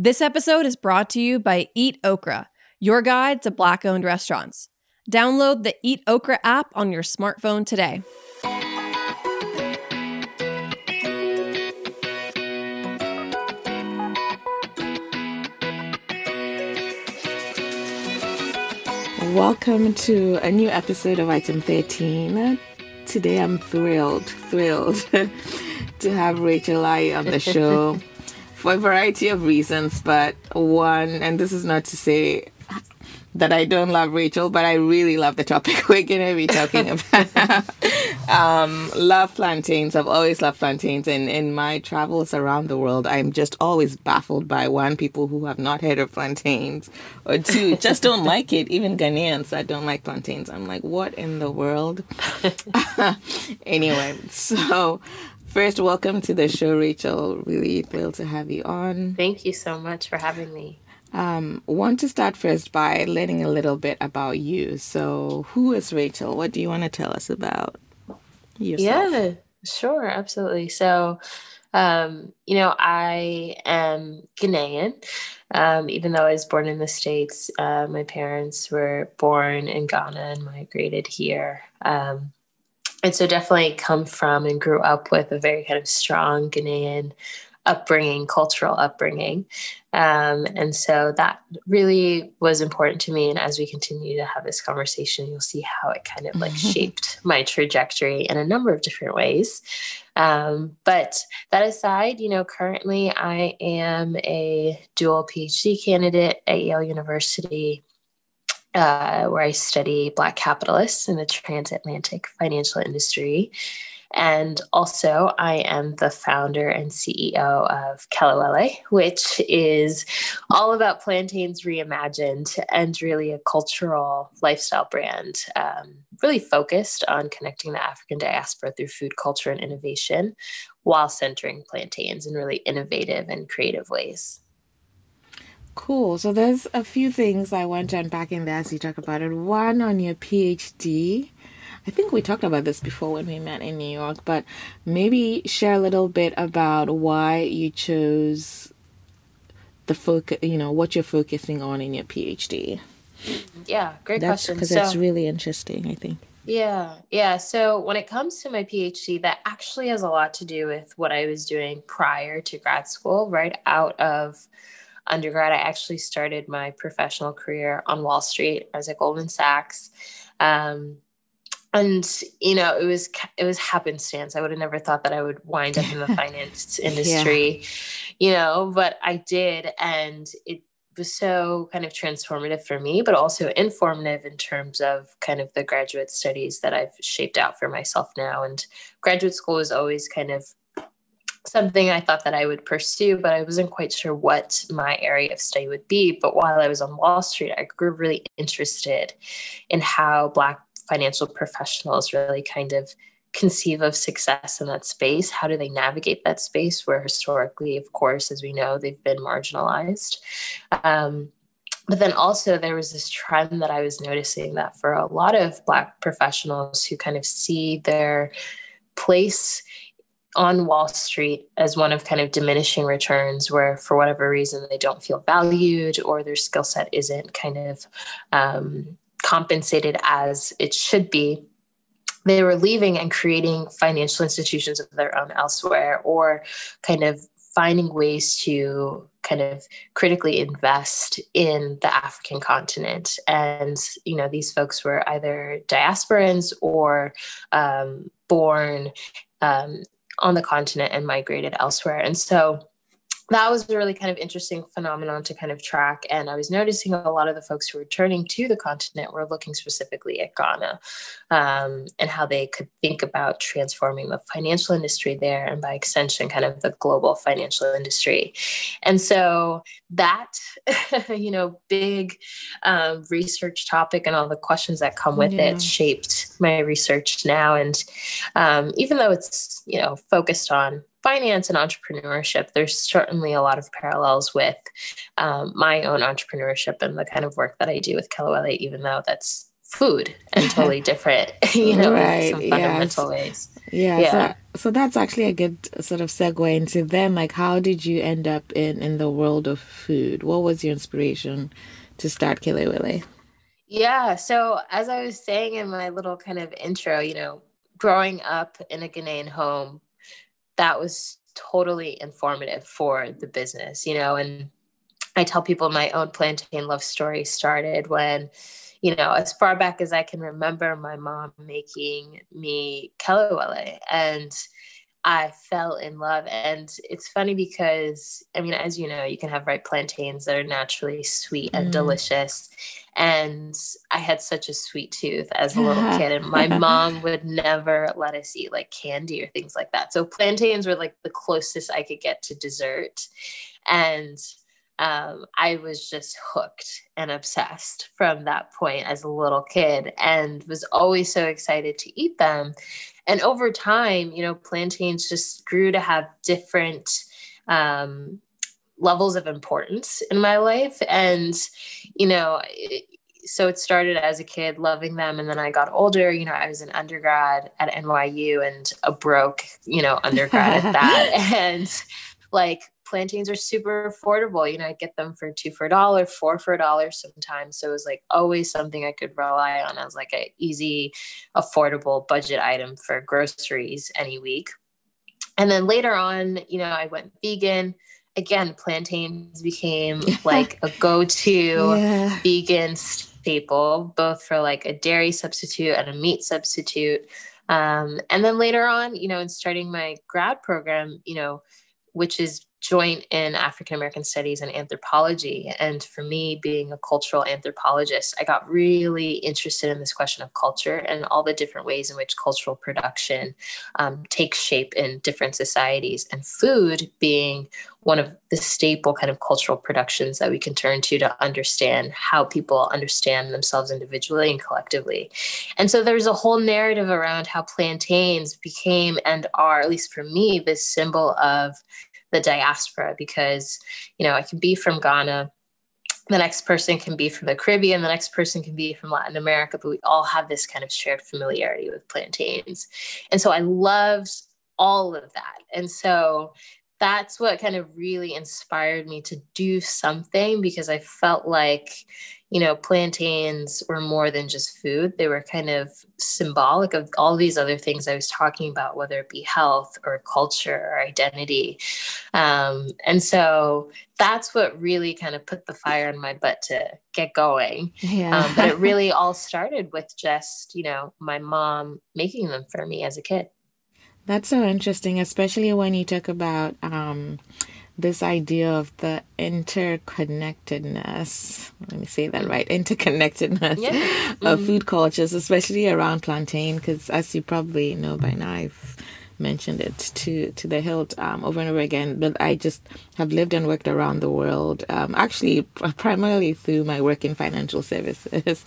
This episode is brought to you by Eat Okra, your guide to Black-owned restaurants. Download the Eat Okra app on your smartphone today. Welcome to a new episode of Item 13. Today I'm thrilled to have Rachel Ayi on the show for a variety of reasons, but one, and this is not to say that I don't love Rachel, but I really love the topic we're going to be talking about. Love plantains. I've always loved plantains, and in my travels around the world, I'm just always baffled by, one, people who have not heard of plantains, or two, just don't like it. Even Ghanaians that don't like plantains. I'm like, what in the world? Anyway, so first, welcome to the show, Rachel. Really thrilled to have you on. Thank you so much for having me. Want to start first by learning a little bit about you. So, who is Rachel? What do you want to tell us about yourself? Yeah, sure, absolutely. So, I am Ghanaian. Even though I was born in the States, my parents were born in Ghana and migrated here. And so definitely come from and grew up with a very kind of strong Ghanaian upbringing, cultural upbringing. And so that really was important to me. And as we continue to have this conversation, you'll see how it kind of like shaped my trajectory in a number of different ways. But that aside, currently I am a dual PhD candidate at Yale University, where I study Black capitalists in the transatlantic financial industry. And also, I am the founder and CEO of Kelewele, which is all about plantains reimagined and really a cultural lifestyle brand, really focused on connecting the African diaspora through food, culture, and innovation while centering plantains in really innovative and creative ways. Cool. So there's a few things I want to unpack in there as you talk about it. One, on your PhD. I think we talked about this before when we met in New York, but maybe share a little bit about why you chose the focus, what you're focusing on in your PhD. Yeah, great question. Because that's really interesting, I think. Yeah. So when it comes to my PhD, that actually has a lot to do with what I was doing prior to grad school. Right out of undergrad, I actually started my professional career on Wall Street. I was at Goldman Sachs. And, it was happenstance. I would have never thought that I would wind up in the finance industry, but I did. And it was so kind of transformative for me, but also informative in terms of kind of the graduate studies that I've shaped out for myself now. And graduate school was always kind of something I thought that I would pursue, but I wasn't quite sure what my area of study would be. But while I was on Wall Street, I grew really interested in how Black financial professionals really kind of conceive of success in that space. How do they navigate that space where historically, of course, as we know, they've been marginalized? But then also there was this trend that I was noticing that for a lot of Black professionals who kind of see their place on Wall Street as one of kind of diminishing returns, where for whatever reason they don't feel valued or their skill set isn't kind of compensated as it should be, they were leaving and creating financial institutions of their own elsewhere, or kind of finding ways to kind of critically invest in the African continent. And, these folks were either diasporans or born on the continent and migrated elsewhere. And so that was a really kind of interesting phenomenon to kind of track. And I was noticing a lot of the folks who were returning to the continent were looking specifically at Ghana, and how they could think about transforming the financial industry there, and by extension, kind of the global financial industry. And so that, big research topic and all the questions that come with it shaped my research now. And even though it's, focused on finance and entrepreneurship, there's certainly a lot of parallels with my own entrepreneurship and the kind of work that I do with Kelewele, even though that's food and totally different, in some fundamental ways. Yeah. So So that's actually a good sort of segue into then, like, how did you end up in the world of food? What was your inspiration to start Kilewele? Yeah. So as I was saying in my little kind of intro, growing up in a Ghanaian home, that was totally informative for the business, and I tell people my own plantain love story started when, as far back as I can remember, my mom making me kelewele, and I fell in love. And it's funny because, I mean, as you know, you can have ripe plantains that are naturally sweet and Mm. delicious. And I had such a sweet tooth as a little kid, and my mom would never let us eat like candy or things like that. So plantains were like the closest I could get to dessert. And I was just hooked and obsessed from that point as a little kid, and was always so excited to eat them. And over time, plantains just grew to have different levels of importance in my life. And, so it started as a kid loving them. And then I got older, I was an undergrad at NYU, and a broke, undergrad at that. And like, plantains are super affordable. I get them for $2 for $1, $4 for $1 sometimes. So it was like always something I could rely on as like a easy, affordable budget item for groceries any week. And then later on, I went vegan. Again, plantains became like a go-to vegan staple, both for like a dairy substitute and a meat substitute. And then later on, in starting my grad program, which is joint in African American studies and anthropology. And for me, being a cultural anthropologist, I got really interested in this question of culture and all the different ways in which cultural production takes shape in different societies, and food being one of the staple kind of cultural productions that we can turn to understand how people understand themselves individually and collectively. And so there's a whole narrative around how plantains became and are, at least for me, this symbol of the diaspora, because, I can be from Ghana, the next person can be from the Caribbean, the next person can be from Latin America, but we all have this kind of shared familiarity with plantains. And so I loved all of that. And so that's what kind of really inspired me to do something, because I felt like, plantains were more than just food. They were kind of symbolic of all these other things I was talking about, whether it be health or culture or identity. And so that's what really kind of put the fire in my butt to get going. Yeah. But it really all started with just, my mom making them for me as a kid. That's so interesting, especially when you talk about this idea of the interconnectedness. Let me say that right. Interconnectedness of food cultures, especially around plantain, because as you probably know by now, I've mentioned it to the hilt over and over again. But I just have lived and worked around the world, actually primarily through my work in financial services.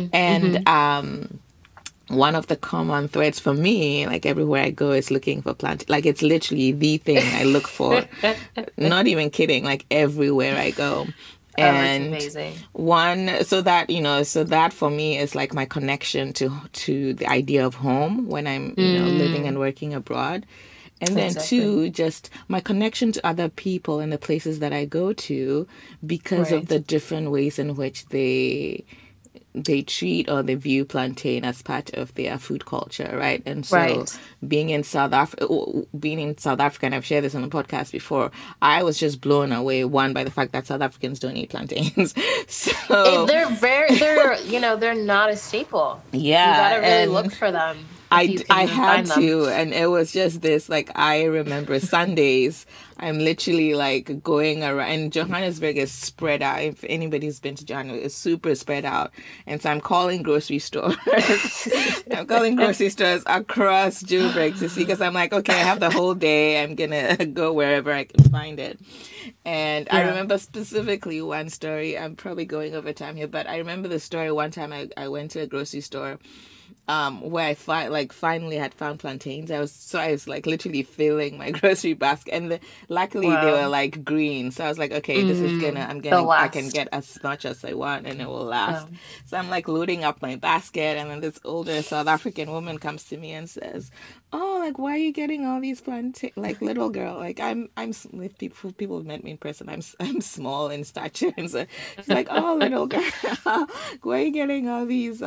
And one of the common threads for me, like everywhere I go, is looking for plantain. Like, it's literally the thing I look for. Not even kidding. Like, everywhere I go. And that's amazing. So that for me is like my connection to the idea of home when I'm living and working abroad. And then two, just my connection to other people and the places that I go to, because of the different ways in which they treat or they view plantain as part of their food culture, right? And so being in South Africa, and I've shared this on the podcast before, I was just blown away, one, by the fact that South Africans don't eat plantains. So they're not a staple. Yeah. You gotta really look for them. I had to, and it was just this, like, I remember Sundays, I'm literally like going around, and Johannesburg is spread out. If anybody's been to Johannesburg, it's super spread out. And so I'm calling grocery stores. I'm calling grocery stores across Joburg to see, because I'm like, okay, I have the whole day. I'm going to go wherever I can find it. And I remember specifically one story. I'm probably going over time here, but I remember the story one time I went to a grocery store where I finally had found plantains. I was like literally filling my grocery basket, and luckily they were like green. So I was like, okay, this is I can get as much as I want and it will last. So I'm like loading up my basket, and then this older South African woman comes to me and says, "Oh, like, why are you getting all these plantain, like, little girl, like, if people have met me in person, I'm small in stature, and so she's like, oh, little girl, why are you getting all these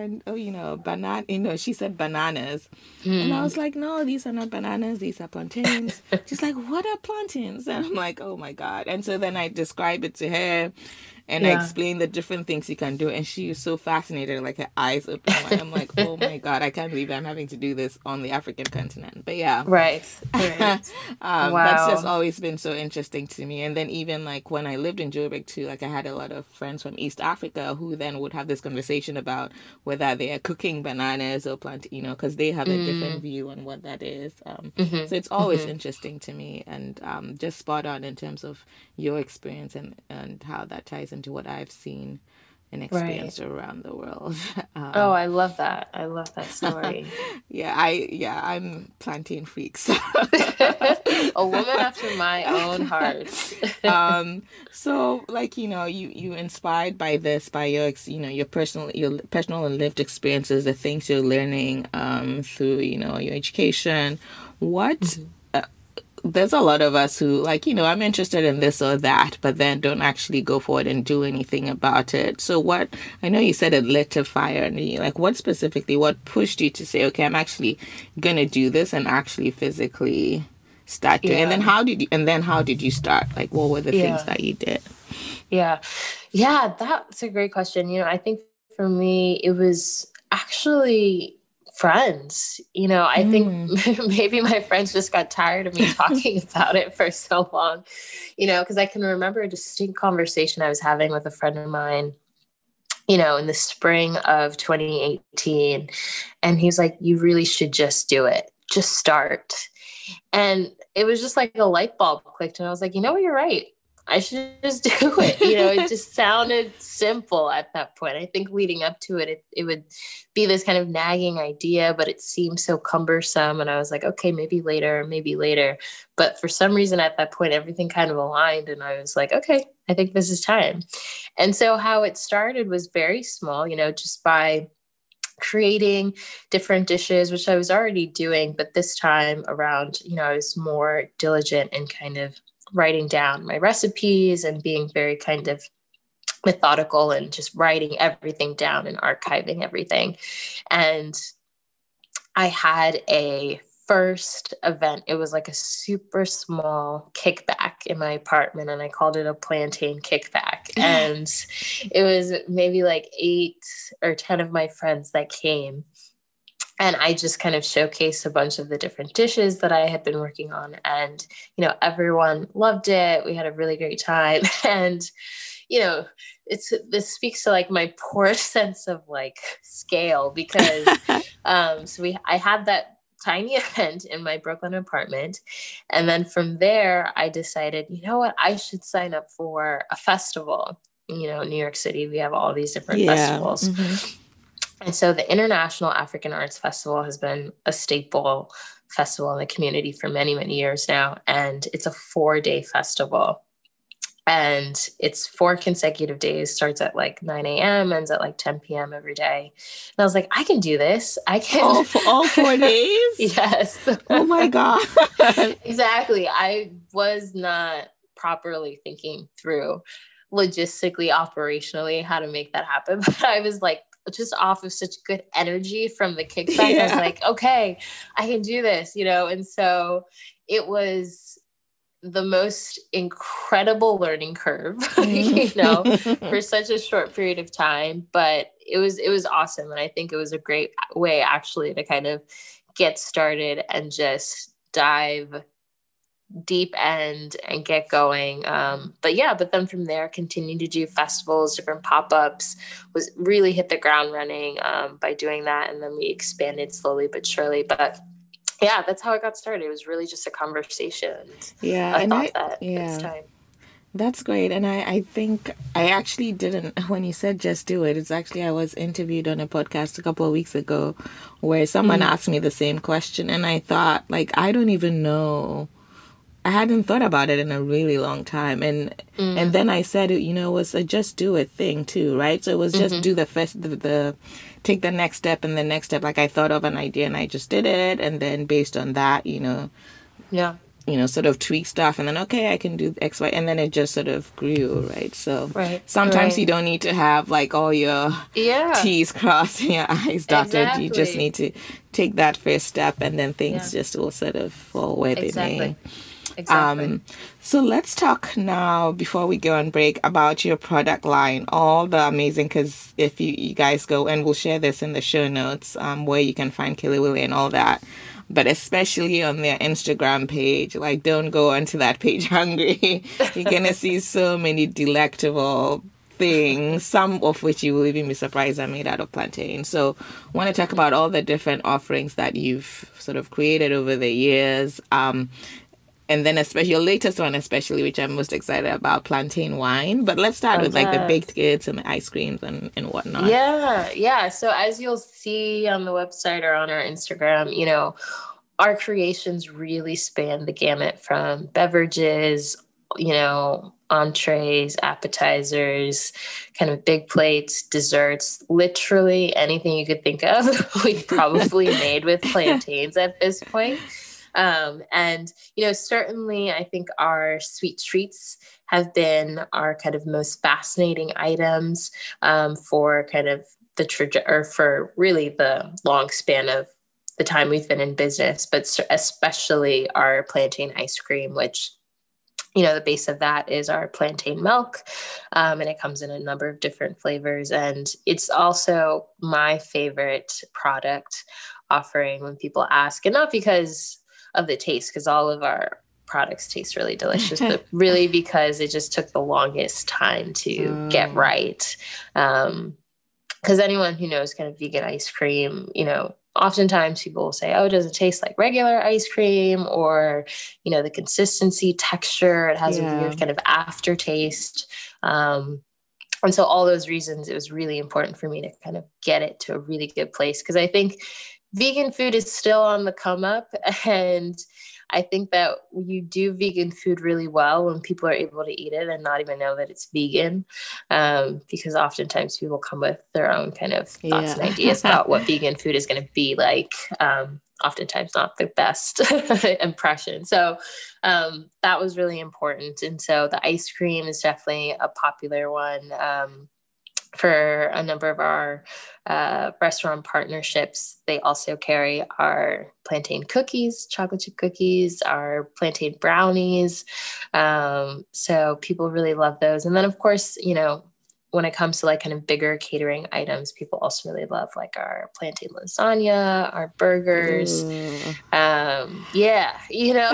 banana, she said bananas, and I was like, no, these are not bananas, these are plantains. She's like, what are plantains? And I'm like, oh my God. And so then I describe it to her, and I explained the different things you can do, and she was so fascinated, like her eyes open wide. I'm like, oh my God, I can't believe I'm having to do this on the African continent. But yeah. Right. Wow. Wow. That's just always been so interesting to me. And then even like when I lived in Joburg too, like I had a lot of friends from East Africa who then would have this conversation about whether they are cooking bananas or because they have a different view on what that is. So it's always interesting to me, and just spot on in terms of your experience and how that ties into what I've seen and experienced around the world. Oh, I love that. I love that story. I'm plantain freak. So. A woman after my own heart. So like, you inspired by this, by your personal and lived experiences, the things you're learning through, your education. What there's a lot of us who I'm interested in this or that, but then don't actually go forward and do anything about it. So I know you said it lit a fire in you, like what pushed you to say, okay, I'm actually going to do this and actually physically start doing it? And then how did you start? Like, what were the things that you did? Yeah, that's a great question. I think for me, it was actually friends. I think maybe my friends just got tired of me talking about it for so long, because I can remember a distinct conversation I was having with a friend of mine, in the spring of 2018. And he's like, you really should just do it. Just start. And it was just like a light bulb clicked. And I was like, you're right. I should just do it. It just sounded simple at that point. I think leading up to it, it would be this kind of nagging idea, but it seemed so cumbersome. And I was like, okay, maybe later. But for some reason at that point, everything kind of aligned. And I was like, okay, I think this is time. And so how it started was very small, just by creating different dishes, which I was already doing. But this time around, I was more diligent in kind of writing down my recipes and being very kind of methodical and just writing everything down and archiving everything. And I had a first event. It was like a super small kickback in my apartment, and I called it a plantain kickback. And it was maybe like 8 or 10 of my friends that came. And I just kind of showcased a bunch of the different dishes that I had been working on. And, everyone loved it. We had a really great time. And, this speaks to like my poor sense of like scale, because I had that tiny event in my Brooklyn apartment. And then from there, I decided, I should sign up for a festival. New York City, we have all these different festivals. Mm-hmm. And so the International African Arts Festival has been a staple festival in the community for many, many years now. And it's a 4-day festival. And it's 4 consecutive days, starts at like 9 a.m., ends at like 10 p.m. every day. And I was like, I can do this. I can. All 4 days? Yes. Oh my God. Exactly. I was not properly thinking through logistically, operationally, how to make that happen. But I was like, just off of such good energy from the kickback. I was like, okay, I can do this, And so it was the most incredible learning curve, for such a short period of time. But it was awesome. And I think it was a great way actually to kind of get started and just dive deep end and get going. But then from there, continued to do festivals, different pop-ups, was really hit the ground running by doing that. And then we expanded slowly but surely. But yeah, that's how it got started. It was really just a conversation. It's time. That's great. And I think I actually didn't, when you said just do it, it's actually, I was interviewed on a podcast a couple of weeks ago where someone asked me the same question. And I thought, like, I don't even know I hadn't thought about it in a really long time. And then I said, you know, it was a just do it thing too, right? So it was just do the first, the take the next step and the next step. Like I thought of an idea and I just did it. And then based on that, sort of tweak stuff, and then okay, I can do X, Y, and then it just sort of grew, right? So sometimes you don't need to have like all your T's crossed and your I's dotted. Exactly. You just need to take that first step, and then things just will sort of fall where they may. Exactly. So let's talk now, before we go on break, about your product line, all the amazing, because if you guys go, and we'll share this in the show notes, where you can find Kiliwili and all that. But especially on their Instagram page, like don't go onto that page hungry. You're going to see so many delectable things, some of which you will even be surprised are made out of plantain. So I want to talk about all the different offerings that you've sort of created over the years. And then especially your latest one, especially, which I'm most excited about, plantain wine. But let's start with like the baked goods and the ice creams and whatnot. Yeah. So as you'll see on the website or on our Instagram, you know, our creations really span the gamut from beverages, you know, entrees, appetizers, kind of big plates, desserts, literally anything you could think of. We've probably made with plantains at this point. And, you know, certainly I think our sweet treats have been our kind of most fascinating items for kind of or for really the long span of the time we've been in business, but especially our plantain ice cream, which, you know, the base of that is our plantain milk. And it comes in a number of different flavors. And it's also my favorite product offering when people ask, and not because of the taste, because all of our products taste really delicious, but really because it just took the longest time to get right. Because anyone who knows kind of vegan ice cream, you know, oftentimes people will say, oh, it doesn't taste like regular ice cream, or, you know, the consistency, texture, it has a weird kind of aftertaste. And so all those reasons, it was really important for me to kind of get it to a really good place. Because I think vegan food is still on the come up, and I think that you do vegan food really well when people are able to eat it and not even know that it's vegan, because oftentimes people come with their own kind of thoughts and ideas about what vegan food is going to be like. Oftentimes not the best impression. So that was really important. And so the ice cream is definitely a popular one. For a number of our restaurant partnerships, they also carry our plantain cookies, chocolate chip cookies, our plantain brownies. So people really love those. And then, of course, you know, when it comes to like kind of bigger catering items, people also really love like our plantain lasagna, our burgers. You know,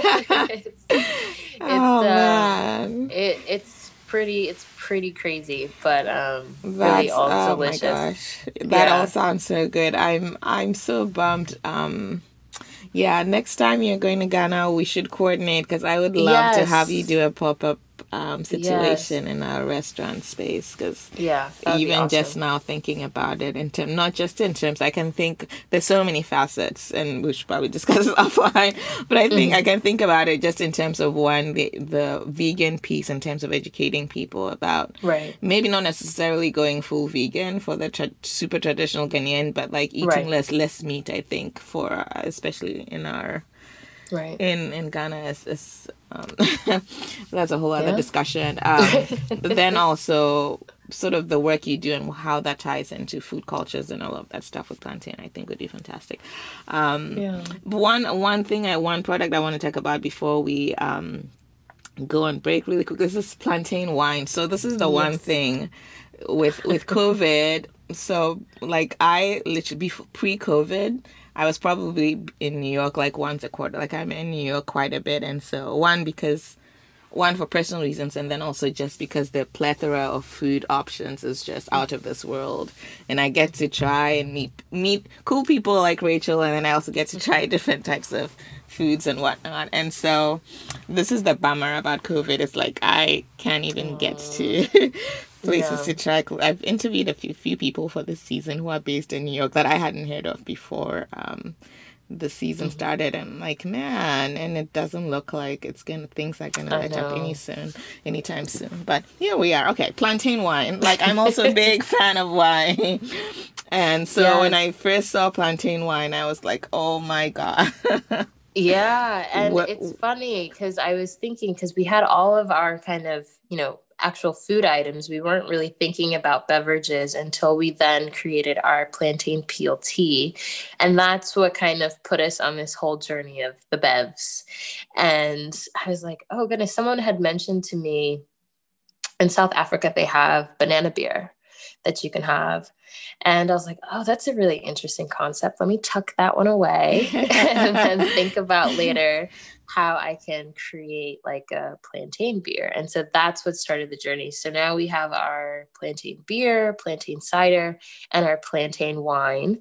it's pretty crazy, but really all delicious. My gosh, that all sounds so good. I'm so bummed. Next time you're going to Ghana, we should coordinate, because I would love to have you do a pop-up situation in our restaurant space, because even awesome. Just now thinking about it not just in terms, I can think there's so many facets, and we should probably discuss it offline, but I think I can think about it just in terms of one, the vegan piece, in terms of educating people about maybe not necessarily going full vegan for the super traditional Ghanaian, but like eating less meat, I think, for especially in our in Ghana is that's a whole other discussion. But then also sort of the work you do and how that ties into food cultures and all of that stuff with plantain, I think would be fantastic. One product I want to talk about before we go on break really quick. This is plantain wine. So this is the one thing with COVID. So like I literally pre-COVID, I was probably in New York like once a quarter. Like I'm in New York quite a bit. And so one for personal reasons, and then also just because the plethora of food options is just out of this world. And I get to try and meet cool people like Rachel, and then I also get to try different types of foods and whatnot. And so this is the bummer about COVID. It's like I can't even get to places to try. I've interviewed a few people for this season who are based in New York that I hadn't heard of before. the season started, and I'm like, man, and it doesn't look like things are gonna I let up know. anytime soon. But here we are. Okay, plantain wine. Like, I'm also a big fan of wine. And so when I Yes. first saw plantain wine, I was like, oh my God. Yeah, and What it's funny because I was thinking because we had all of our kind of, actual food items. We weren't really thinking about beverages until we then created our plantain peel tea. And that's what kind of put us on this whole journey of the bevs. And I was like, oh goodness, someone had mentioned to me in South Africa, they have banana beer that you can have. And I was like, oh, that's a really interesting concept. Let me tuck that one away and then think about later how I can create like a plantain beer. And so that's what started the journey. So now we have our plantain beer, plantain cider, and our plantain wine.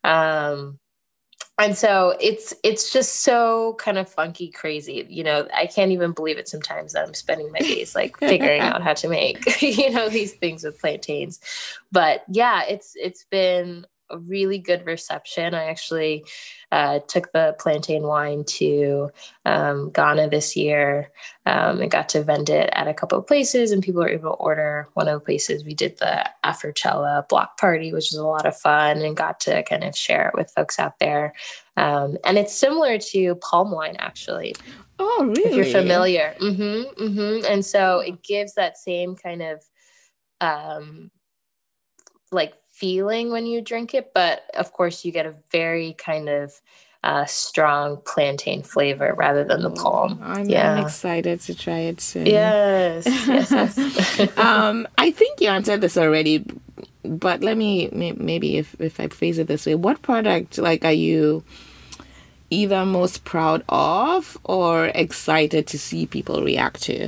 And so it's just so kind of funky, crazy. I can't even believe it sometimes that I'm spending my days like figuring out how to make, these things with plantains. But yeah, it's been a really good reception. I actually took the plantain wine to Ghana this year and got to vend it at a couple of places, and people were able to order. One of the places we did the Afrochella block party, which was a lot of fun, and got to kind of share it with folks out there. And it's similar to palm wine, actually. Oh, If you're really? familiar. And so it gives that same kind of like feeling when you drink it, but of course you get a very kind of strong plantain flavor rather than the Oh, palm. I'm Yeah. excited to try it soon. Yes. Yes. Yes. I think you answered this already, but let me maybe if I phrase it this way, what product like are you either most proud of or excited to see people react to?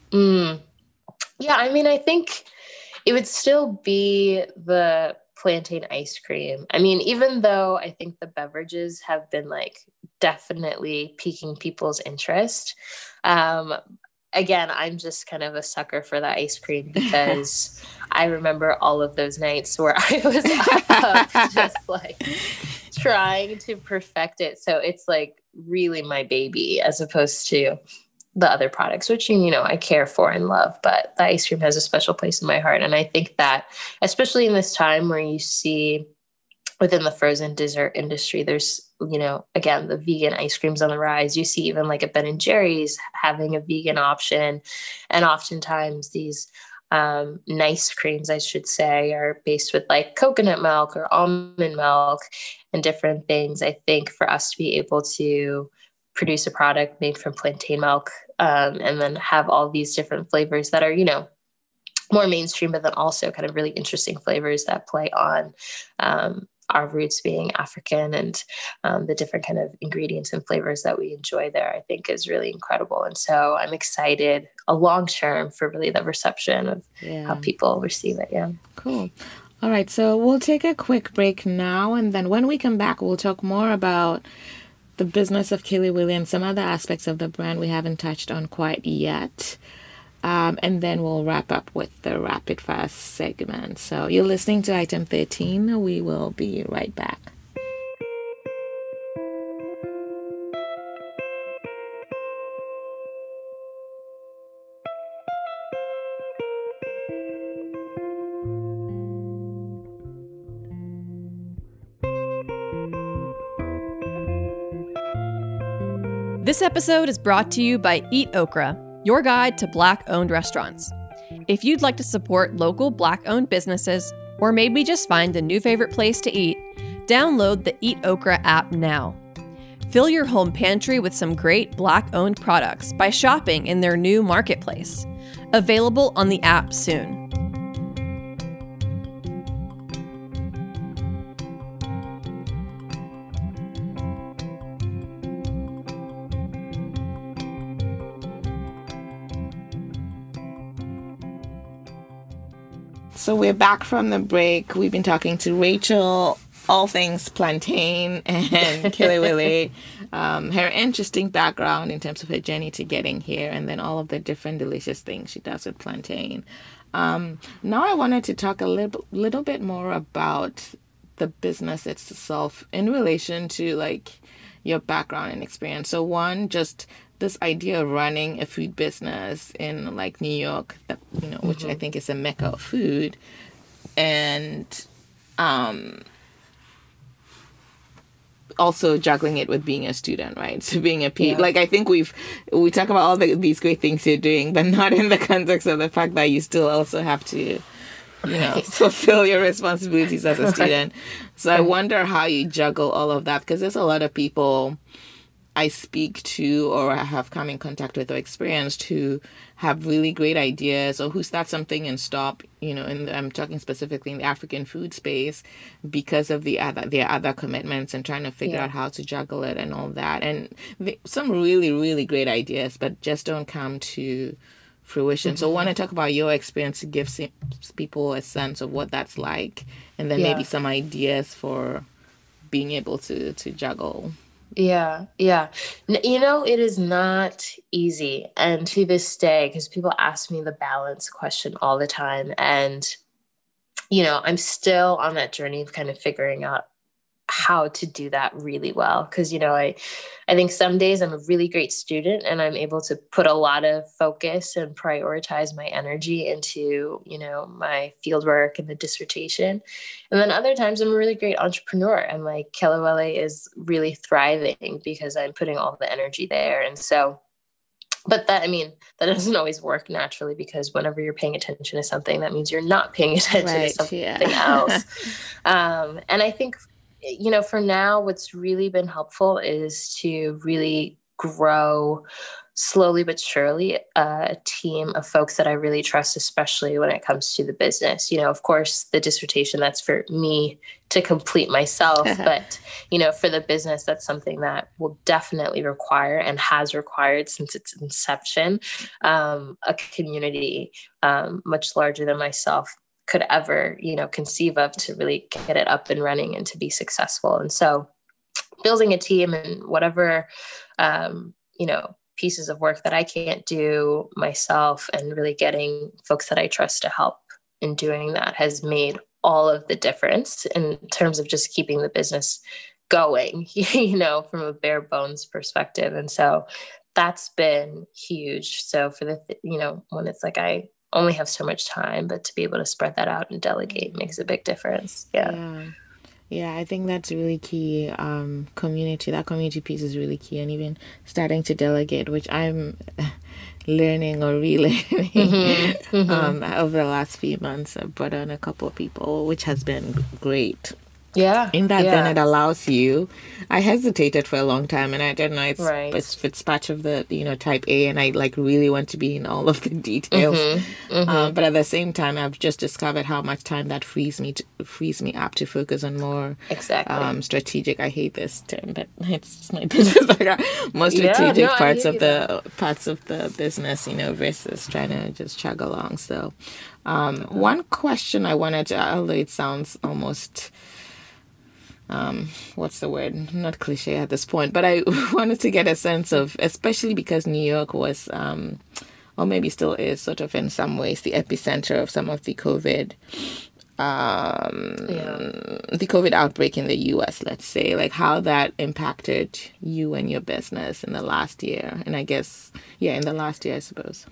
Yeah, I mean, I think it would still be the plantain ice cream. I mean, even though I think the beverages have been like definitely piquing people's interest, um, again, I'm just kind of a sucker for the ice cream because I remember all of those nights where I was up just like trying to perfect it. So it's like really my baby as opposed to the other products, which, I care for and love, but the ice cream has a special place in my heart. And I think that, especially in this time where you see within the frozen dessert industry, there's, again, the vegan ice creams on the rise. You see even like a Ben and Jerry's having a vegan option. And oftentimes these nice creams, I should say, are based with like coconut milk or almond milk and different things. I think for us to be able to produce a product made from plantain milk and then have all these different flavors that are, more mainstream, but then also kind of really interesting flavors that play on our roots being African and the different kind of ingredients and flavors that we enjoy there, I think is really incredible. And so I'm excited a long term for really the reception of how people receive it. Yeah. Cool. All right, so we'll take a quick break now, and then when we come back, we'll talk more about the business of Kili Willy and some other aspects of the brand we haven't touched on quite yet. And then we'll wrap up with the rapid fast segment. So you're listening to Item 13. We will be right back. This episode is brought to you by Eat Okra, your guide to Black-owned restaurants. If you'd like to support local Black-owned businesses, or maybe just find a new favorite place to eat, download the Eat Okra app now. Fill your home pantry with some great Black-owned products by shopping in their new marketplace. Available on the app soon. So we're back from the break. We've been talking to Rachel, all things plantain and Kili Willy, her interesting background in terms of her journey to getting here, and then all of the different delicious things she does with plantain. Now I wanted to talk a little bit more about the business itself in relation to like your background and experience. So one, just this idea of running a food business in like New York, that, which I think is a mecca of food, and also juggling it with being a student, right? So being a PhD, like I think we talk about all these great things you're doing, but not in the context of the fact that you still also have to, fulfill your responsibilities as a student. So I wonder how you juggle all of that, because there's a lot of people I speak to or have come in contact with or experienced who have really great ideas, or who start something and stop, and I'm talking specifically in the African food space, because of their other commitments and trying to figure out how to juggle it and all that. And some really, really great ideas, but just don't come to fruition. So I want to talk about your experience to give people a sense of what that's like, and then maybe some ideas for being able to juggle. Yeah. It is not easy. And to this day, because people ask me the balance question all the time. And, I'm still on that journey of kind of figuring out how to do that really well. Because, I think some days I'm a really great student and I'm able to put a lot of focus and prioritize my energy into, my fieldwork and the dissertation. And then other times I'm a really great entrepreneur and like Kelawele is really thriving because I'm putting all the energy there. And so, but that doesn't always work naturally, because whenever you're paying attention to something, that means you're not paying attention to something else. And I think, for now, what's really been helpful is to really grow slowly but surely a team of folks that I really trust, especially when it comes to the business. Of course, the dissertation, that's for me to complete myself. But, for the business, that's something that will definitely require and has required since its inception, a community much larger than myself could ever, conceive of, to really get it up and running and to be successful. And so building a team and whatever, pieces of work that I can't do myself, and really getting folks that I trust to help in doing that, has made all of the difference in terms of just keeping the business going, from a bare bones perspective. And so that's been huge. So for when it's like, I only have so much time, but to be able to spread that out and delegate makes a big difference. Yeah, I think that's really key. That community piece is really key, and even starting to delegate, which I'm learning or relearning over the last few months. I've brought on a couple of people, which has been great. In that, then it allows you. I hesitated for a long time, and I don't know. It's part of the type A, and I like really want to be in all of the details. But at the same time, I've just discovered how much time that frees me up to focus on more strategic. I hate this term, but it's just my business background. More strategic parts of the business, versus trying to just chug along. So, one question I wanted to, although it sounds almost. What's the word? Not cliche at this point, but I wanted to get a sense of, especially because New York was, or maybe still is, sort of in some ways, the epicenter of some of the COVID, the COVID outbreak in the U.S. Let's say, like how that impacted you and your business in the last year, and I guess, in the last year, I suppose.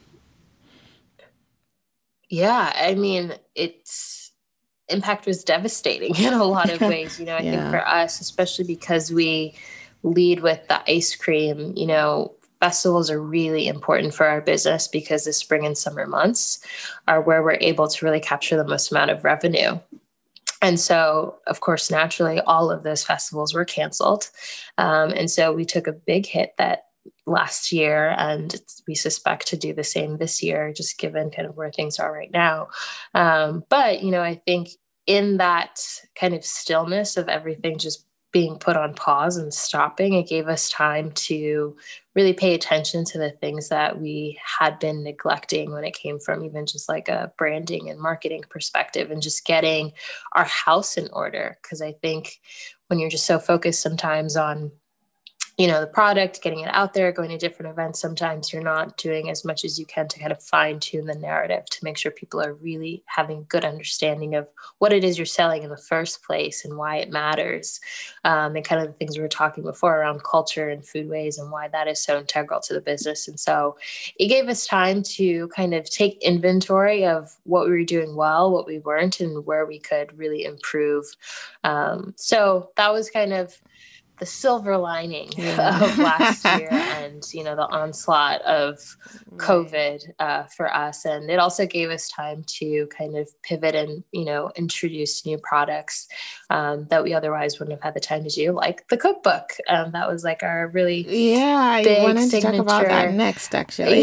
Yeah, I mean, impact was devastating in a lot of ways. I think for us, especially because we lead with the ice cream, festivals are really important for our business, because the spring and summer months are where we're able to really capture the most amount of revenue. And so, of course, naturally, all of those festivals were canceled. And so we took a big hit that last year, and we suspect to do the same this year, just given kind of where things are right now. But, I think in that kind of stillness of everything just being put on pause and stopping, it gave us time to really pay attention to the things that we had been neglecting when it came from even just like a branding and marketing perspective, and just getting our house in order. Because I think when you're just so focused sometimes on the product, getting it out there, going to different events. Sometimes you're not doing as much as you can to kind of fine tune the narrative to make sure people are really having good understanding of what it is you're selling in the first place and why it matters. And kind of the things we were talking before around culture and foodways and why that is so integral to the business. And so it gave us time to kind of take inventory of what we were doing well, what we weren't, and where we could really improve. So that was kind of the silver lining of last year and, the onslaught of COVID for us. And it also gave us time to kind of pivot and, introduce new products that we otherwise wouldn't have had the time to do, like the cookbook. That was like our really I wanted to talk about that next, actually.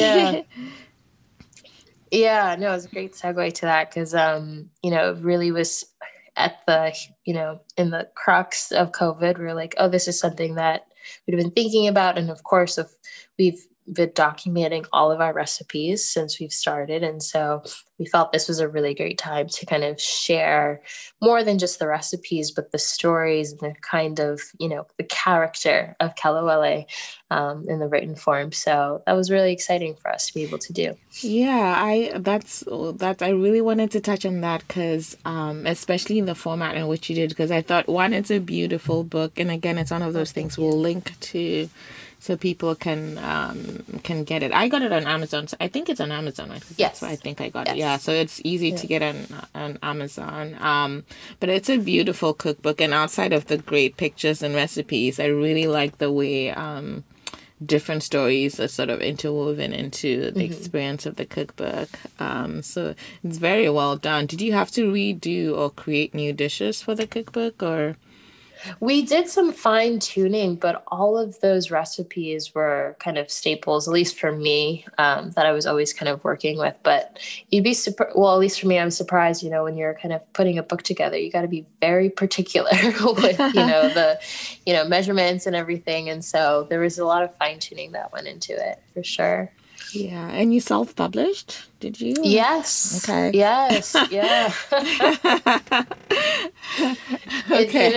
Yeah, no, it was a great segue to that because, it really was at the, in the crux of COVID. We were like, oh, this is something that we'd been thinking about. And of course, we've been documenting all of our recipes since we've started. And so we felt this was a really great time to kind of share more than just the recipes, but the stories and the kind of, the character of Kelawele in the written form. So that was really exciting for us to be able to do. Yeah, I really wanted to touch on that because, especially in the format in which you did, because I thought, one, it's a beautiful book. And again, it's one of those things we'll link to so people can get it. I got it on Amazon. So I think it's on Amazon. That's where I think I got it. Yeah, so it's easy to get on Amazon. But it's a beautiful cookbook. And outside of the great pictures and recipes, I really like the way different stories are sort of interwoven into the experience of the cookbook. So it's very well done. Did you have to redo or create new dishes for the cookbook, or? We did some fine tuning, but all of those recipes were kind of staples, at least for me, that I was always kind of working with. But you'd be at least for me, I was surprised, when you're kind of putting a book together, you got to be very particular with, the, measurements and everything. And so there was a lot of fine tuning that went into it for sure. Yeah, and you self-published, did you? Yes. Okay. Yes. Yeah. Okay.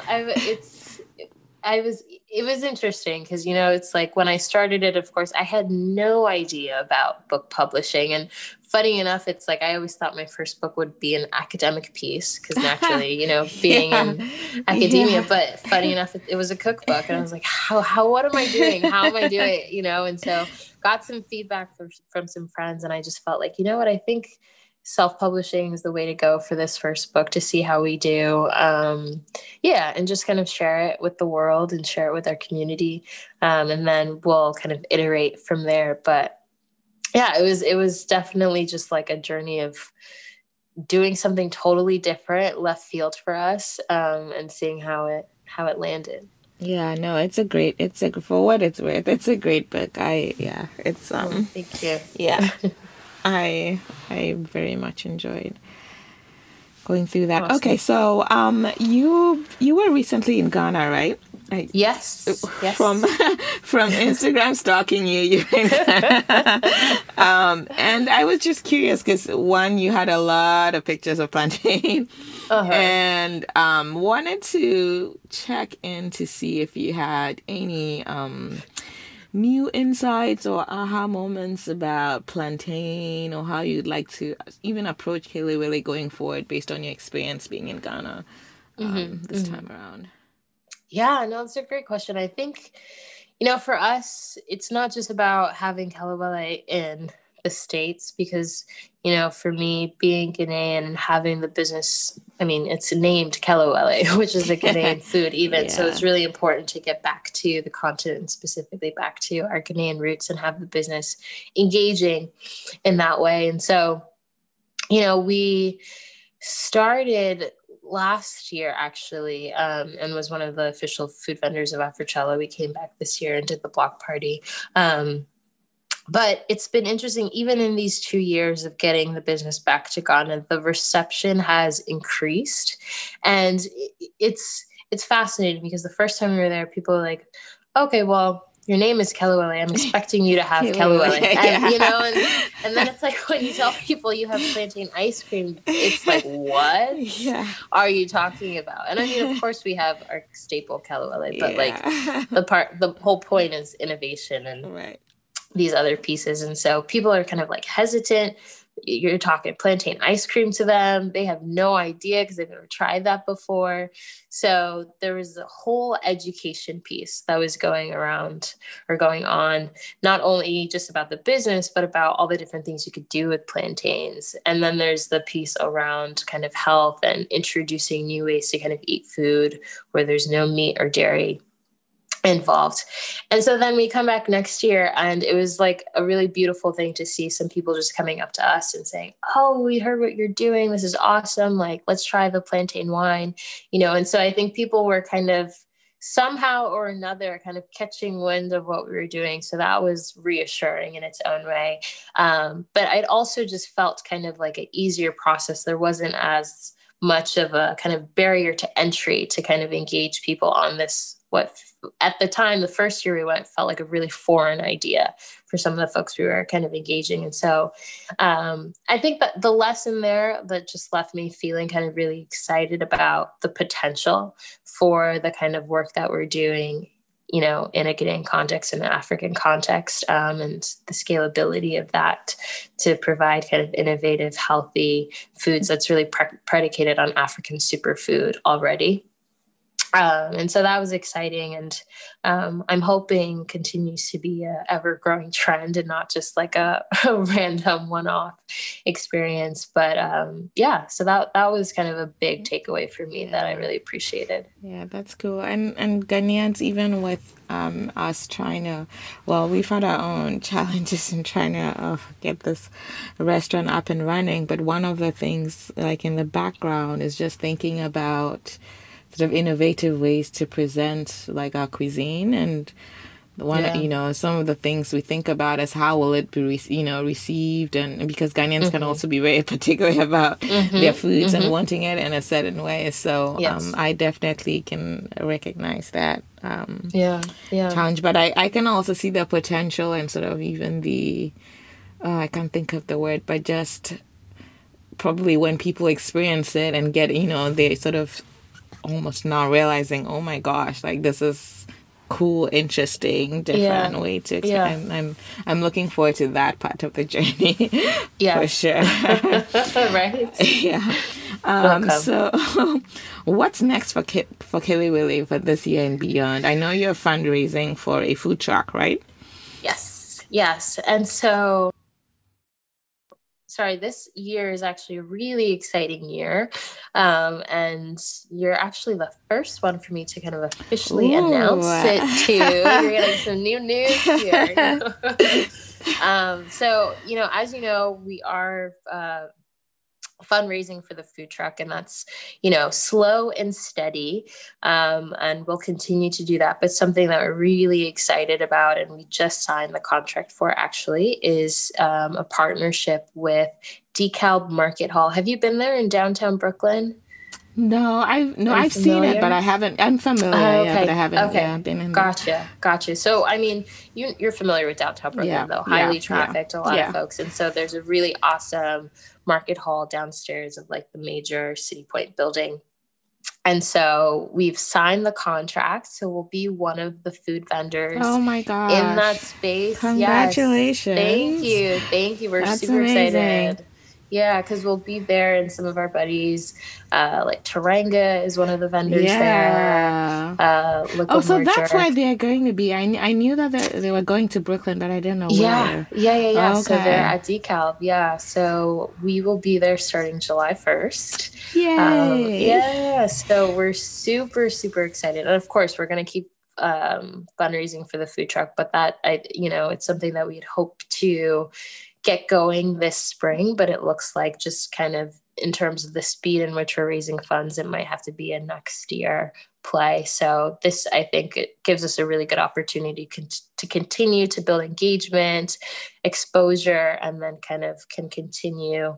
It was interesting because, it's like when I started it, of course, I had no idea about book publishing. And funny enough, it's like I always thought my first book would be an academic piece because naturally, being in academia. But funny enough, it was a cookbook. And I was like, what am I doing? How am I doing it? And so got some feedback from some friends. And I just felt like, what, I think self-publishing is the way to go for this first book to see how we do. And just kind of share it with the world and share it with our community. And then we'll kind of iterate from there. But yeah, it was definitely just like a journey of doing something totally different, left field for us, and seeing how it landed. Yeah, no, for what it's worth, it's a great book. Thank you. Yeah. I very much enjoyed going through that. Awesome. Okay, so you were recently in Ghana, right? Yes. From Instagram stalking you and I was just curious because one, you had a lot of pictures of plantain, and wanted to check in to see if you had any new insights or aha moments about plantain, or how you'd like to even approach Kelawele going forward based on your experience being in Ghana this time around. Yeah, no, it's a great question. I think, for us, it's not just about having Kelawele in the States because, for me, being Ghanaian and having the business, it's named Kelawele, which is a Ghanaian food even. Yeah. So it's really important to get back to the continent, specifically back to our Ghanaian roots, and have the business engaging in that way. And so, we started last year actually, and was one of the official food vendors of Africella. We came back this year and did the block party. But it's been interesting, even in these 2 years of getting the business back to Ghana, the reception has increased. And it's fascinating because the first time we were there, people were like, okay, well, your name is Kelawele. I'm expecting you to have Kelawele. And then it's like when you tell people you have plantain ice cream, it's like, what are you talking about? And I mean, of course we have our staple Kelawele, but like the whole point is innovation and these other pieces. And so people are kind of like hesitant. You're talking plantain ice cream to them. They have no idea because they've never tried that before. So there was a whole education piece that was going on, not only just about the business, but about all the different things you could do with plantains. And then there's the piece around kind of health and introducing new ways to kind of eat food where there's no meat or dairy involved. And so then we come back next year, and it was like a really beautiful thing to see some people just coming up to us and saying, oh, we heard what you're doing. This is awesome. Like, let's try the plantain wine, And so I think people were kind of somehow or another kind of catching wind of what we were doing. So that was reassuring in its own way. But I'd also just felt kind of like an easier process. There wasn't as much of a kind of barrier to entry to kind of engage people on this, what at the time, the first year we went, felt like a really foreign idea for some of the folks we were kind of engaging. And so I think that the lesson there that just left me feeling kind of really excited about the potential for the kind of work that we're doing, in a Ghanaian context and an African context, and the scalability of that to provide kind of innovative, healthy foods that's really predicated on African superfood already. And so that was exciting. And I'm hoping continues to be a ever-growing trend and not just like a random one-off experience. But so that was kind of a big takeaway for me that I really appreciated. Yeah, that's cool. And Ghanaians, even with us trying to, we've had our own challenges in trying to get this restaurant up and running. But one of the things like in the background is just thinking about sort of innovative ways to present like our cuisine, and some of the things we think about is how will it be received, and because Ghanaians can also be very particular about their foods and wanting it in a certain way. So I definitely can recognize that challenge, but I can also see the potential and sort of even the I can't think of the word, but just probably when people experience it and get they sort of almost now realizing, oh my gosh, like this is cool, interesting, different way to experience. I'm looking forward to that part of the journey for sure. Right. So what's next for Kelawele for this year and beyond? I know you're fundraising for a food truck, right? Yes. And so this year is actually a really exciting year. And you're actually the first one for me to kind of officially announce it to. You're getting some new news here. So, as you know, we are fundraising for the food truck, and that's slow and steady, and we'll continue to do that. But something that we're really excited about, and we just signed the contract for actually, is a partnership with DeKalb Market Hall. Have you been there in downtown Brooklyn? No, I've seen it, but I haven't. I'm familiar, but I haven't been in there. Gotcha. So, I mean, you're familiar with downtown Brooklyn, though. Highly trafficked, a lot of folks. And so there's a really awesome market hall downstairs of like the major City Point building. And so we've signed the contract. So we'll be one of the food vendors. Oh my gosh. In that space. Congratulations. Yes. Thank you. We're super excited. Yeah, because we'll be there, and some of our buddies, like Taranga is one of the vendors there. So that's why they're going to be. I knew that they were going to Brooklyn, but I didn't know where. Yeah. Okay. So they're at DeKalb. Yeah, so we will be there starting July 1st. Yay! So we're super, super excited, and of course, we're going to keep fundraising for the food truck. But that it's something that we'd hope to get going this spring, but it looks like just kind of in terms of the speed in which we're raising funds, it might have to be a next year play. So this, I think it gives us a really good opportunity to continue to build engagement, exposure, and then kind of can continue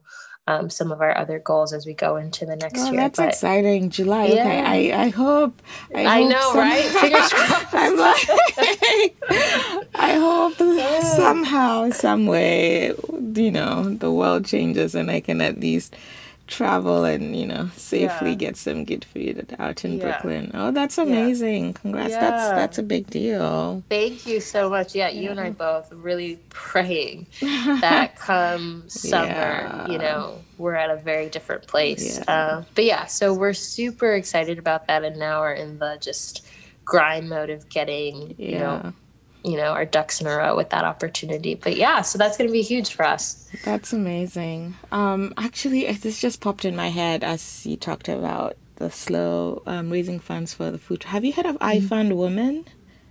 some of our other goals as we go into the next Oh, year. that's But exciting. July. Okay. yeah, I hope know, some right? Fingers crossed. I'm like I hope somehow, some way, the world changes and I can at least travel and, safely Yeah, get some good food out in yeah, Brooklyn. Oh, that's yeah, amazing. Congrats. That's yeah. a big deal. Thank you so much. Yeah, you and I Yeah. both really praying that come summer, Yeah. we're at a very different place. Yeah. But yeah, so we're super excited about that, and now we're in the just grind mode of getting, Yeah. our ducks in a row with that opportunity. But yeah, so that's going to be huge for us. That's amazing. Actually, this just popped in my head as you talked about the slow raising funds for the food. Have you heard of I Fund Women?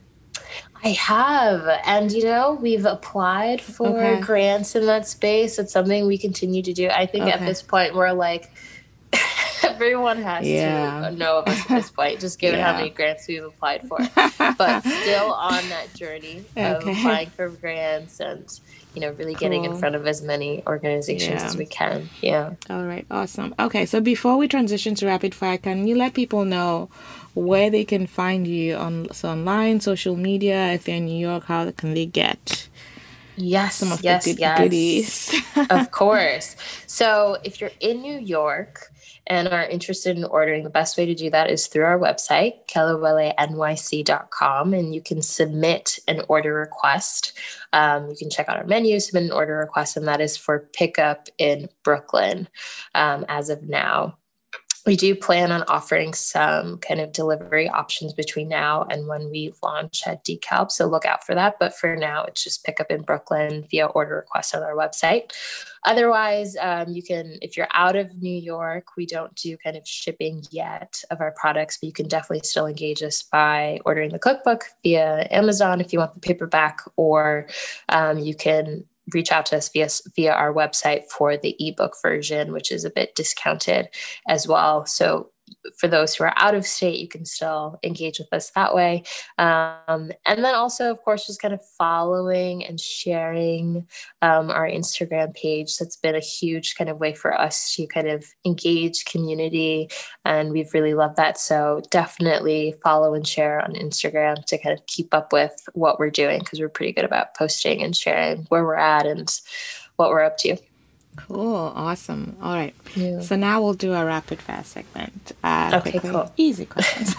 I have. And, we've applied for Okay. grants in that space. It's something we continue to do. I think at Okay. this point, we're like, everyone has Yeah. to know of us at this point, just given how Yeah. many grants we've applied for. But still on that journey of Okay. applying for grants and, really getting in Cool. front of as many organizations as Yeah. we can. Yeah. All right. Awesome. Okay. So before we transition to rapid fire, can you let people know where they can find you online, social media? If they're in New York, how can they get Yes, some of yes, the good yes. goodies? Of course. So if you're in New York and are interested in ordering, the best way to do that is through our website, kelawelenyc.com, and you can submit an order request. You can check out our menu, submit an order request, and that is for pickup in Brooklyn as of now. We do plan on offering some kind of delivery options between now and when we launch at DeKalb, so look out for that. But for now, it's just pick up in Brooklyn via order request on our website. Otherwise, you can, if you're out of New York, we don't do kind of shipping yet of our products, but you can definitely still engage us by ordering the cookbook via Amazon if you want the paperback, or you can reach out to us via our website for the ebook version, which is a bit discounted as well. So for those who are out of state, you can still engage with us that way. And then also, of course, just kind of following and sharing our Instagram page. That's been a huge kind of way for us to kind of engage community. And we've really loved that. So definitely follow and share on Instagram to kind of keep up with what we're doing, because we're pretty good about posting and sharing where we're at and what we're up to. Cool. Awesome. All right. Yeah. So now we'll do a rapid fire segment. Okay, Quickly, cool. easy questions.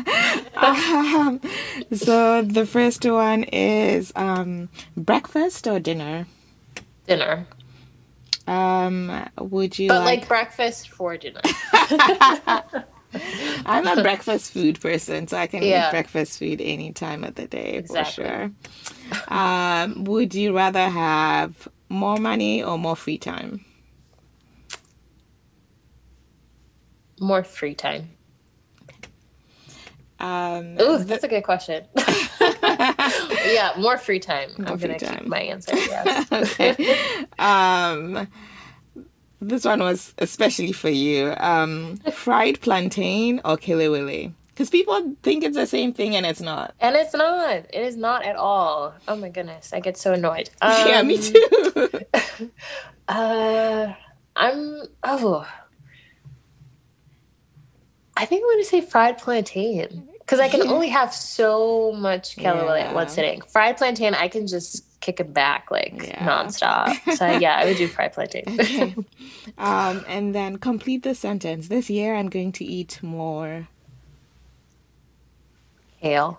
So the first one is breakfast or dinner? Dinner. Would you But like breakfast for dinner. I'm a breakfast food person, so I can Yeah. eat breakfast food any time of the day Exactly. for sure. Would you rather have more money or more free time? More free time. Ooh, That's a good question. Yeah, more free time. I'm free going to time. keep my answer. Yes. Okay. This one was especially for you. Fried plantain or kelewele? Because people think it's the same thing and it's not. And it's not. It is not at all. Oh my goodness. I get so annoyed. Yeah, me too. I think I'm going to say fried plantain, because I can only have so much kelewele at one Yeah. sitting. Fried plantain, I can just kick it back Yeah. nonstop. So yeah, I would do fried plantain. Okay. And then complete the sentence. This year I'm going to eat more. Kale.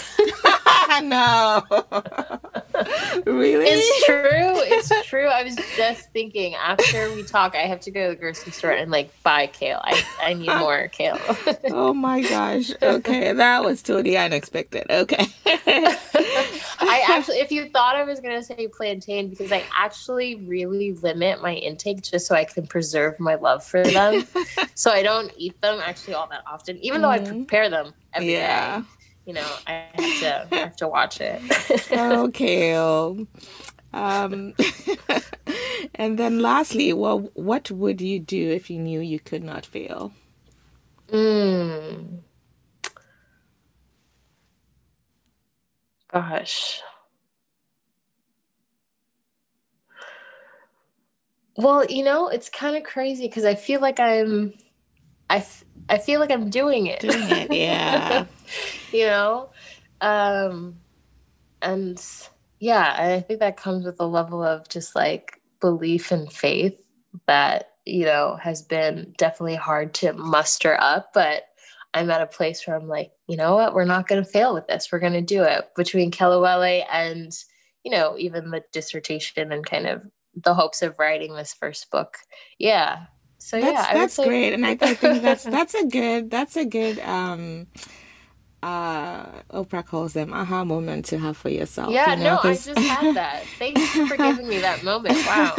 No. Really? It's true. It's true. I was just thinking, after we talk, I have to go to the grocery store and buy kale. I need more kale. Oh my gosh. Okay, that was totally unexpected. Okay. I actually, if you thought I was going to say plantain, because I actually really limit my intake just so I can preserve my love for them. So I don't eat them actually all that often, even though I prepare them every day. Yeah. I have to watch it. Okay. And then lastly, well, what would you do if you knew you could not fail? Gosh. Well, it's kind of crazy because I feel like I feel like I'm doing it. Yeah. And yeah, I think that comes with a level of just like belief and faith that, has been definitely hard to muster up. But I'm at a place where I'm like, you know what, we're not going to fail with this. We're going to do it. Between Kelawele and, even the dissertation and kind of the hopes of writing this first book. Yeah. So that's great. And I think that's a good Oprah calls them aha moment to have for yourself. Yeah, I just had that. Thank you for giving me that moment.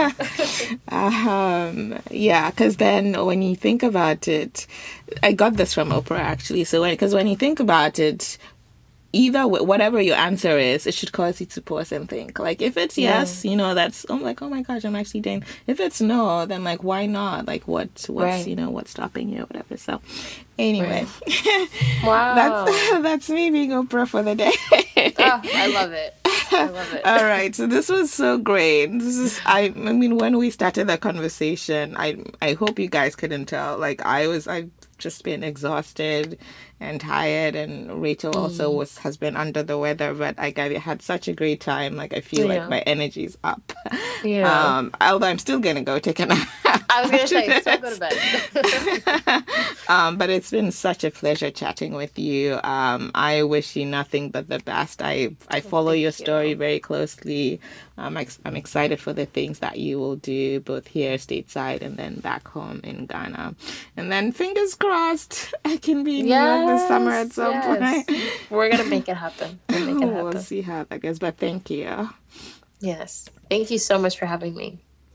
Wow. Yeah, because then when you think about it, I got this from Oprah actually. So when you think about it, either whatever your answer is, it should cause you to pause and think. Like if it's yes, that's I'm like, oh my gosh, I'm actually doing. If it's no, then like why not? Like what's right. What's stopping you or whatever. So anyway, right. Wow, that's me being Oprah for the day. I love it. All right, so this was so great. This is I mean when we started the conversation, I hope you guys couldn't tell. Like I've just been exhausted and tired, and Rachel also has been under the weather, but I had such a great time. Like I feel like my energy's up. Yeah. Although I'm still gonna go take a nap. I was gonna say still go to bed. But it's been such a pleasure chatting with you. I wish you nothing but the best. I follow your story very closely. I'm excited for the things that you will do both here stateside and then back home in Ghana. And then fingers crossed I can be in New York this summer at some point. We're going to make it happen. We'll see how that goes. But thank you. Yes. Thank you so much for having me.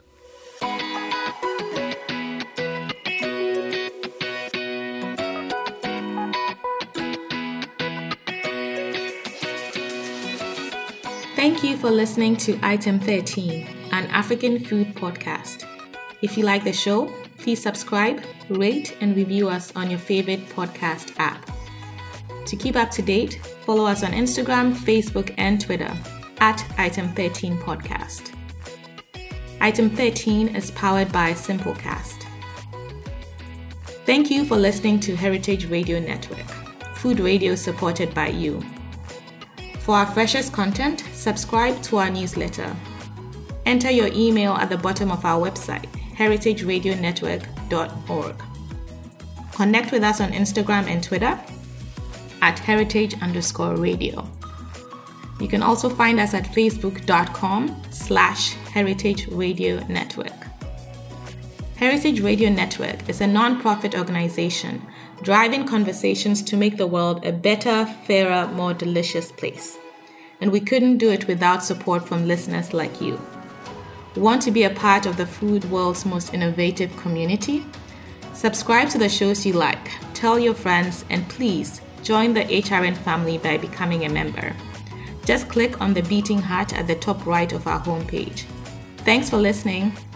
Thank you for listening to Item 13, an African food podcast. If you like the show, please subscribe, rate, and review us on your favorite podcast app. To keep up to date, follow us on Instagram, Facebook, and Twitter at Item 13 Podcast. Item 13 is powered by Simplecast. Thank you for listening to Heritage Radio Network, food radio supported by you. For our freshest content, subscribe to our newsletter. Enter your email at the bottom of our website, heritageradionetwork.org. Connect with us on Instagram and Twitter at heritage_radio. You can also find us at facebook.com/Heritage Radio Network. Heritage Radio Network is a non-profit organization driving conversations to make the world a better, fairer, more delicious place. And we couldn't do it without support from listeners like you. Want to be a part of the food world's most innovative community? Subscribe to the shows you like, tell your friends, and please join the HRN family by becoming a member. Just click on the beating heart at the top right of our homepage. Thanks for listening.